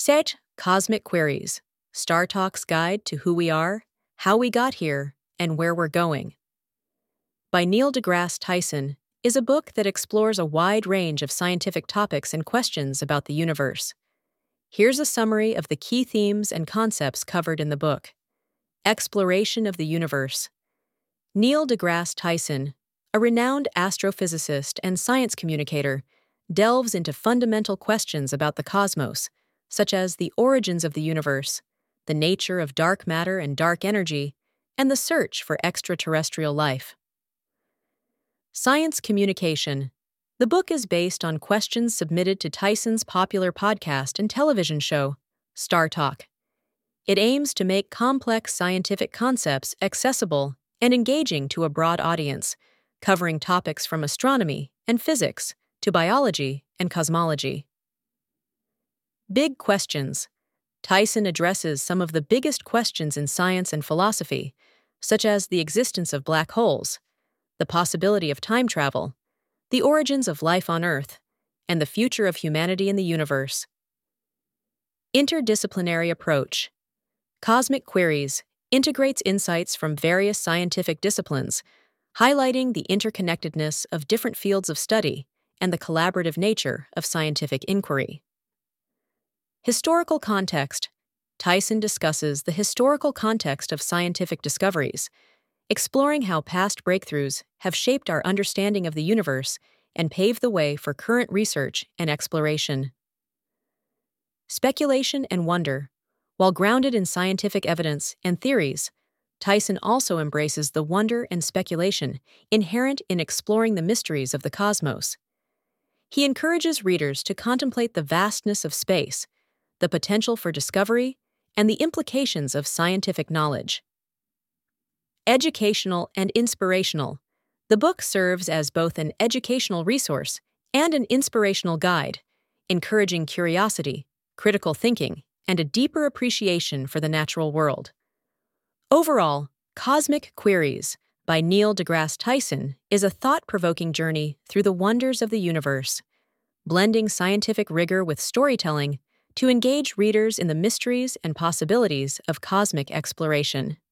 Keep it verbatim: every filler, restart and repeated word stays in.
Set Cosmic Queries, Star Talk's Guide to Who We Are, How We Got Here, and Where We're Going, by Neil deGrasse Tyson, is a book that explores a wide range of scientific topics and questions about the universe. Here's a summary of the key themes and concepts covered in the book. Exploration of the universe. Neil deGrasse Tyson, a renowned astrophysicist and science communicator, delves into fundamental questions about the cosmos, such as the origins of the universe, the nature of dark matter and dark energy, and the search for extraterrestrial life. Science Communication. The book is based on questions submitted to Tyson's popular podcast and television show, Star Talk. It aims to make complex scientific concepts accessible and engaging to a broad audience, covering topics from astronomy and physics to biology and cosmology. Big Questions. Tyson addresses some of the biggest questions in science and philosophy, such as the existence of black holes, the possibility of time travel, the origins of life on Earth, and the future of humanity in the universe. Interdisciplinary Approach. Cosmic Queries integrates insights from various scientific disciplines, highlighting the interconnectedness of different fields of study and the collaborative nature of scientific inquiry. Historical Context. Tyson discusses the historical context of scientific discoveries, exploring how past breakthroughs have shaped our understanding of the universe and paved the way for current research and exploration. Speculation and Wonder. While grounded in scientific evidence and theories, Tyson also embraces the wonder and speculation inherent in exploring the mysteries of the cosmos. He encourages readers to contemplate the vastness of space, the potential for discovery, and the implications of scientific knowledge. Educational and Inspirational. The book serves as both an educational resource and an inspirational guide, encouraging curiosity, critical thinking, and a deeper appreciation for the natural world. Overall, Cosmic Queries by Neil deGrasse Tyson is a thought-provoking journey through the wonders of the universe, blending scientific rigor with storytelling to engage readers in the mysteries and possibilities of cosmic exploration.